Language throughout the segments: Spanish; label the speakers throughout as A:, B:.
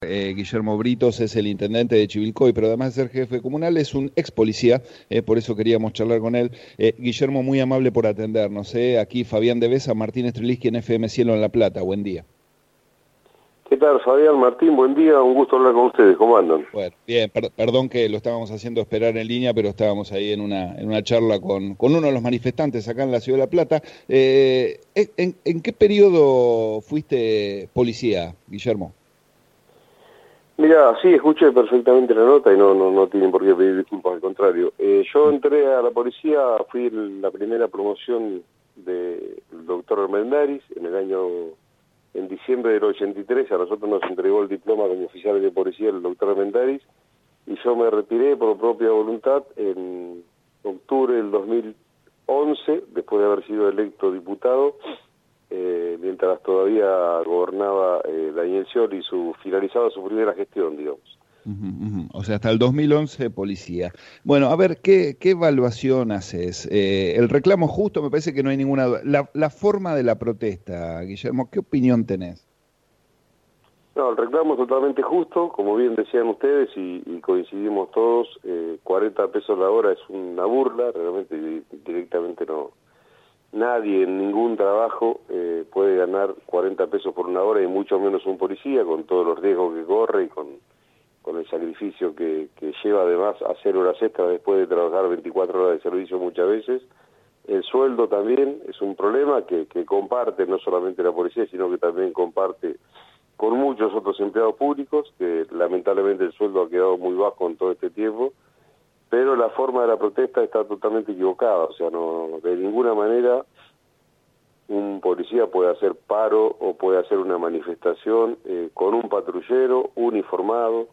A: Guillermo Britos es el intendente de Chivilcoy, pero además de ser jefe comunal es un ex policía, por eso queríamos charlar con él. Guillermo, muy amable por atendernos. Aquí Fabián de Besa, Martín Streliski en FM Cielo en La Plata. Buen día.
B: ¿Qué tal, Fabián, Martín? Buen día, un gusto hablar con ustedes. ¿Cómo andan?
A: Bueno, bien, perdón que lo estábamos haciendo esperar en línea, pero estábamos ahí en una charla con uno de los manifestantes acá en la Ciudad de La Plata. ¿En qué periodo fuiste policía, Guillermo?
B: Mira, sí, escuché perfectamente la nota y no tienen por qué pedir disculpas, al contrario. Yo entré a la policía, fui la primera promoción del doctor Armendáriz en diciembre del 83, a nosotros nos entregó el diploma como oficiales de policía el doctor Armendáriz, y yo me retiré por propia voluntad en octubre del 2011, después de haber sido electo diputado, mientras todavía gobernaba Daniel Scioli y finalizaba su primera gestión, digamos.
A: O sea, hasta el 2011 policía. Bueno, a ver, ¿qué evaluación haces? El reclamo justo, me parece que no hay ninguna duda. La forma de la protesta, Guillermo, ¿qué opinión tenés?
B: No, el reclamo es totalmente justo, como bien decían ustedes y coincidimos todos, 40 pesos la hora es una burla, realmente directamente no. Nadie en ningún trabajo puede ganar 40 pesos por una hora y mucho menos un policía, con todos los riesgos que corre y con el sacrificio que lleva además a hacer horas extras después de trabajar 24 horas de servicio muchas veces. El sueldo también es un problema que comparte no solamente la policía, sino que también comparte con muchos otros empleados públicos, que lamentablemente el sueldo ha quedado muy bajo en todo este tiempo, pero la forma de la protesta está totalmente equivocada, o sea, no de ninguna manera un policía puede hacer paro o puede hacer una manifestación con un patrullero uniformado,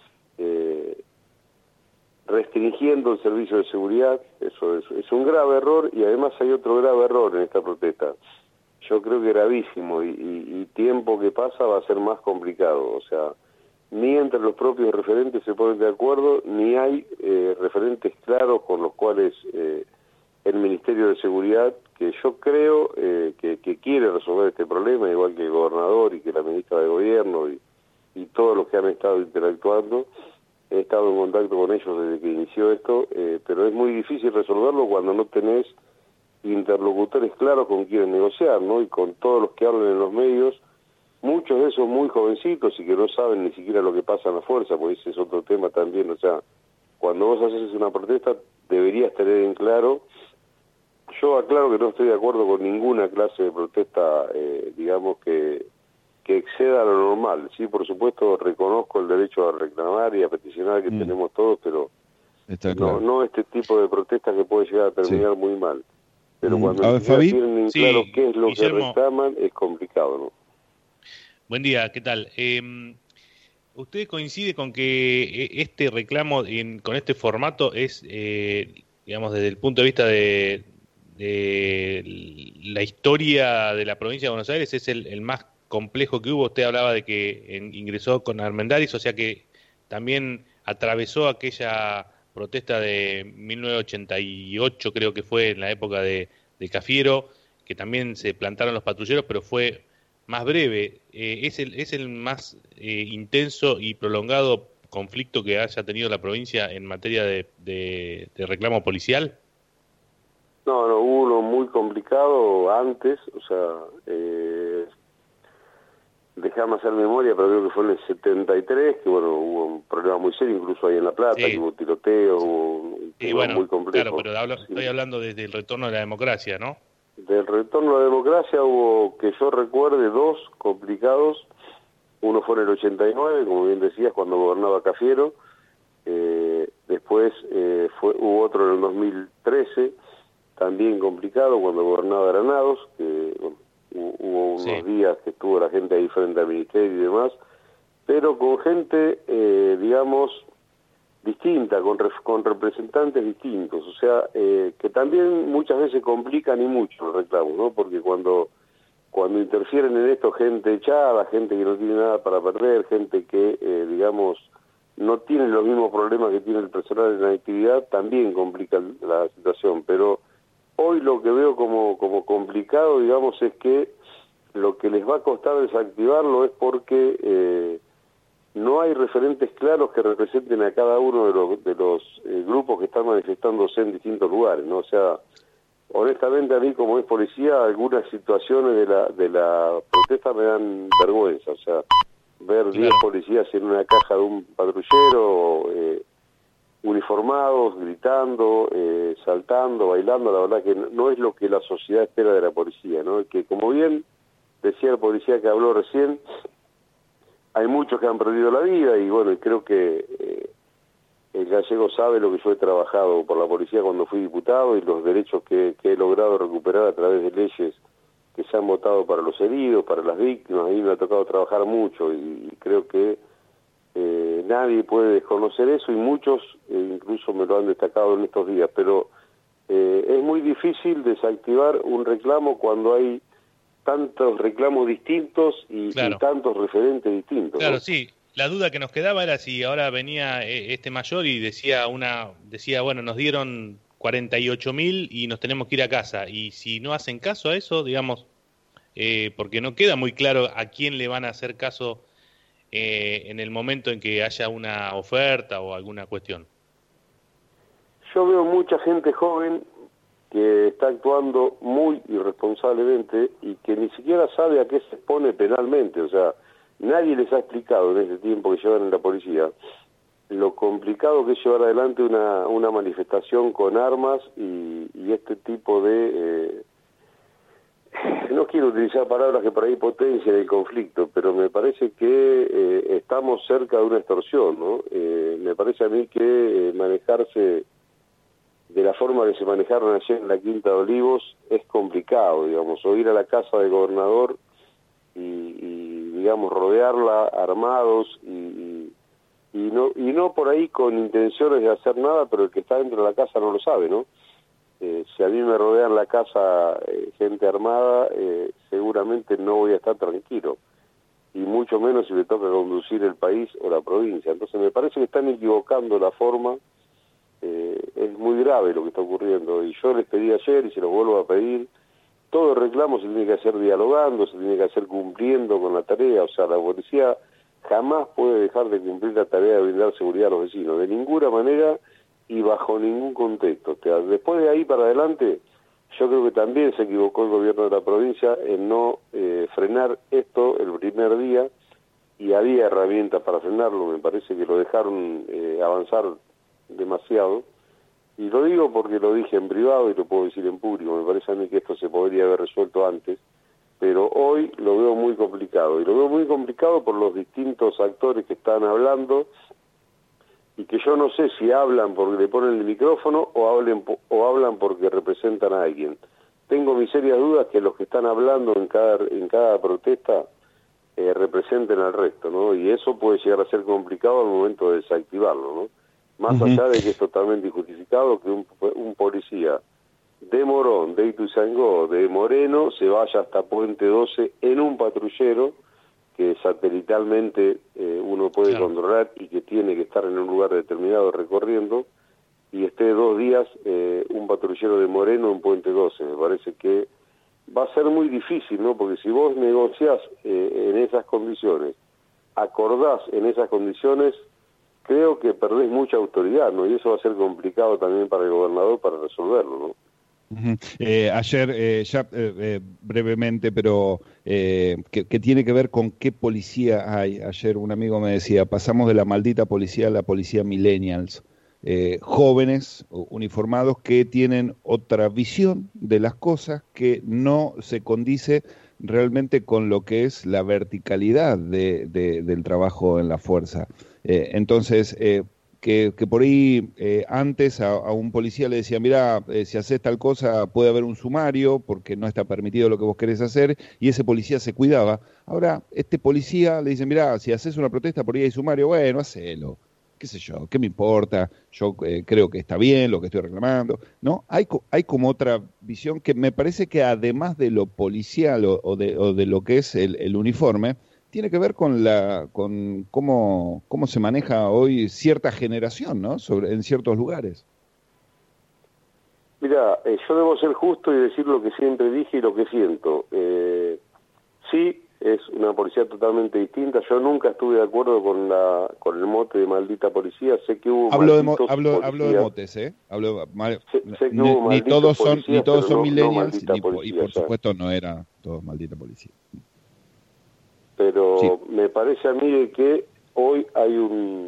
B: restringiendo el servicio de seguridad. Eso es un grave error, y además hay otro grave error en esta protesta. Yo creo que gravísimo, y tiempo que pasa va a ser más complicado, o sea, ni entre los propios referentes se ponen de acuerdo, ni hay referentes claros con los cuales el Ministerio de Seguridad, que yo creo que quiere resolver este problema, igual que el gobernador y que la ministra de Gobierno y todos los que han estado interactuando. He estado en contacto con ellos desde que inició esto, pero es muy difícil resolverlo cuando no tenés interlocutores claros con quienes negociar, ¿no? Y con todos los que hablan en los medios, muchos de esos muy jovencitos y que no saben ni siquiera lo que pasa en la fuerza, porque ese es otro tema también. O sea, cuando vos haces una protesta deberías tener en claro. Yo aclaro que no estoy de acuerdo con ninguna clase de protesta, digamos, que exceda lo normal. Sí, por supuesto, reconozco el derecho a reclamar y a peticionar que tenemos todos, pero
A: Está claro.
B: no este tipo de protestas que puede llegar a terminar muy mal. Pero cuando
A: A
B: ni
A: ver,
B: siquiera
A: Fabi.
B: tienen en claro
C: Sí,
B: qué es lo que
C: Guillermo,
B: reclaman, es complicado, ¿no?
C: buen día, ¿qué tal? ¿Usted coincide con que este reclamo con este formato es, digamos, desde el punto de vista de la historia de la provincia de Buenos Aires, es el más complejo que hubo? Usted hablaba de que ingresó con Armendáriz, o sea que también atravesó aquella protesta de 1988, creo que fue en la época de Cafiero, que también se plantaron los patrulleros, pero fue más breve. ¿Es el más intenso y prolongado conflicto que haya tenido la provincia en materia de reclamo policial?
B: No, hubo uno muy complicado antes, o sea, déjame hacer memoria, pero creo que fue en el 73, que bueno, hubo un problema muy serio, incluso ahí en La Plata,
C: Sí,
B: que hubo tiroteo,
C: sí.
B: hubo un
C: Y
B: tema
C: bueno,
B: muy
C: claro,
B: complejo.
C: pero
B: Sí.
C: estoy hablando desde el retorno de la democracia, ¿no?
B: Del retorno a la democracia hubo, que yo recuerde, dos complicados. Uno fue en el 89, como bien decías, cuando gobernaba Cafiero. Después hubo otro en el 2013, también complicado, cuando gobernaba Granados, que bueno, hubo unos
C: Sí.
B: días que estuvo la gente ahí frente al ministerio y demás, pero con gente, digamos, distinta, con representantes distintos, o sea, que también muchas veces complican y mucho los reclamos, ¿no? Porque cuando interfieren en esto gente echada, gente que no tiene nada para perder, gente que, digamos, no tiene los mismos problemas que tiene el personal en la actividad, también complica la situación. Pero hoy lo que veo como complicado, digamos, es que lo que les va a costar desactivarlo es porque no hay referentes claros que representen a cada uno de los grupos que están manifestándose en distintos lugares, ¿no? O sea, honestamente a mí como es policía, algunas situaciones de la protesta me dan vergüenza, o sea, ver 10 policías en una caja de un patrullero, uniformados, gritando, saltando, bailando, la verdad que no es lo que la sociedad espera de la policía, ¿no? Que como bien decía el policía que habló recién, hay muchos que han perdido la vida y bueno, creo que el gallego sabe lo que yo he trabajado por la policía cuando fui diputado y los derechos que he logrado recuperar a través de leyes que se han votado para los heridos, para las víctimas. A mí me ha tocado trabajar mucho y creo que nadie puede desconocer eso y muchos incluso me lo han destacado en estos días, pero es muy difícil desactivar un reclamo cuando hay tantos reclamos distintos y tantos referentes distintos.
C: Claro,
B: ¿no?
C: sí. La duda que nos quedaba era si ahora venía este mayor y decía, bueno, nos dieron 48.000 y nos tenemos que ir a casa. Y si no hacen caso a eso, digamos, porque no queda muy claro a quién le van a hacer caso en el momento en que haya una oferta o alguna cuestión.
B: Yo veo mucha gente joven que está actuando muy irresponsablemente y que ni siquiera sabe a qué se expone penalmente. O sea, nadie les ha explicado en ese tiempo que llevan en la policía lo complicado que es llevar adelante una manifestación con armas y este tipo de... no quiero utilizar palabras que por ahí potencian el conflicto, pero me parece que estamos cerca de una extorsión, ¿no? Me parece a mí que manejarse de la forma que se manejaron ayer en la Quinta de Olivos es complicado, digamos, o ir a la casa del gobernador y digamos, rodearla armados y no por ahí con intenciones de hacer nada, pero el que está dentro de la casa no lo sabe, ¿no? Si a mí me rodean la casa gente armada, seguramente no voy a estar tranquilo, y mucho menos si me toca conducir el país o la provincia. Entonces me parece que están equivocando la forma. Es muy grave lo que está ocurriendo y yo les pedí ayer y se los vuelvo a pedir, todo reclamo se tiene que hacer dialogando, se tiene que hacer cumpliendo con la tarea. O sea, la policía jamás puede dejar de cumplir la tarea de brindar seguridad a los vecinos, de ninguna manera y bajo ningún contexto. O sea, después de ahí para adelante, yo creo que también se equivocó el gobierno de la provincia en no frenar esto el primer día, y había herramientas para frenarlo. Me parece que lo dejaron avanzar demasiado, y lo digo porque lo dije en privado y lo puedo decir en público. Me parece a mí que esto se podría haber resuelto antes, pero hoy lo veo muy complicado, y lo veo muy complicado por los distintos actores que están hablando, y que yo no sé si hablan porque le ponen el micrófono o hablan porque representan a alguien. Tengo mis serias dudas que los que están hablando en cada protesta representen al resto, ¿no? Y eso puede llegar a ser complicado al momento de desactivarlo, ¿no? Más allá de que es totalmente injustificado que un policía de Morón, de Ituzaingó, de Moreno, se vaya hasta Puente 12 en un patrullero que satelitalmente uno puede controlar y que tiene que estar en un lugar determinado recorriendo, y esté 2 días un patrullero de Moreno en Puente 12. Me parece que va a ser muy difícil, ¿no? Porque si vos negociás en esas condiciones, acordás en esas condiciones, creo que perdés mucha autoridad, ¿no? Y eso va a ser complicado también para el gobernador para resolverlo, ¿no?
A: Ayer, brevemente, pero que tiene que ver con qué policía hay. Ayer un amigo me decía, pasamos de la maldita policía a la policía millennials, jóvenes uniformados que tienen otra visión de las cosas que no se condice realmente con lo que es la verticalidad del trabajo en la fuerza. Entonces, que por ahí antes a un policía le decía, mira, si haces tal cosa puede haber un sumario porque no está permitido lo que vos querés hacer, y ese policía se cuidaba. Ahora, este policía le dice, mira, si haces una protesta por ahí hay sumario, bueno, hacelo, qué sé yo, qué me importa, yo creo que está bien lo que estoy reclamando, ¿no? Hay como otra visión que me parece que además de lo policial o de lo que es el uniforme, tiene que ver con cómo se maneja hoy cierta generación, ¿no? En ciertos lugares.
B: Mira, yo debo ser justo y decir lo que siempre dije y lo que siento. Sí, es una policía totalmente distinta. Yo nunca estuve de acuerdo con el mote de maldita policía. Sé que hubo
A: hablo de
B: motes,
A: ¿eh?
B: sé que hubo
A: Ni todos son
B: no
A: millennials,
B: maldita policía,
A: y por supuesto no era todos maldita policía.
B: Pero
A: Sí.
B: me parece a mí de que hoy hay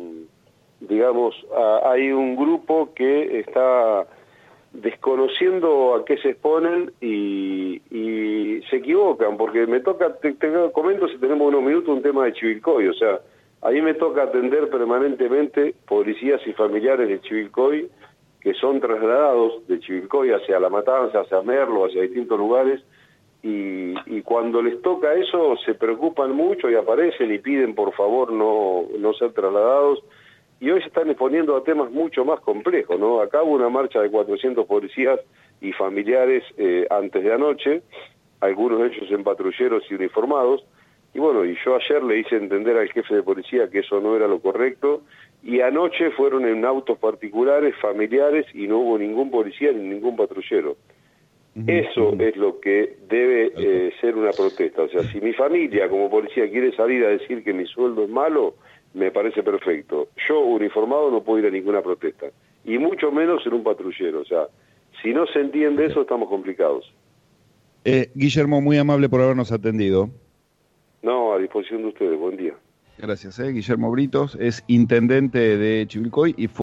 B: hay un grupo que está desconociendo a qué se exponen y se equivocan, porque me toca, te comento si tenemos unos minutos, un tema de Chivilcoy, o sea, a mí me toca atender permanentemente policías y familiares de Chivilcoy que son trasladados de Chivilcoy hacia La Matanza, hacia Merlo, hacia distintos lugares, y cuando les toca eso se preocupan mucho y aparecen y piden por favor no ser trasladados, y hoy se están exponiendo a temas mucho más complejos, ¿no? Acá hubo una marcha de 400 policías y familiares antes de anoche, algunos de ellos en patrulleros y uniformados, y bueno, y yo ayer le hice entender al jefe de policía que eso no era lo correcto, y anoche fueron en autos particulares, familiares, y no hubo ningún policía ni ningún patrullero. Eso es lo que debe ser una protesta. O sea, si mi familia como policía quiere salir a decir que mi sueldo es malo, me parece perfecto. Yo, uniformado, no puedo ir a ninguna protesta. Y mucho menos en un patrullero. O sea, si no se entiende eso, estamos complicados.
A: Guillermo, muy amable por habernos atendido.
B: No, a disposición de ustedes. Buen día.
A: Gracias. Guillermo Britos es intendente de Chivilcoy y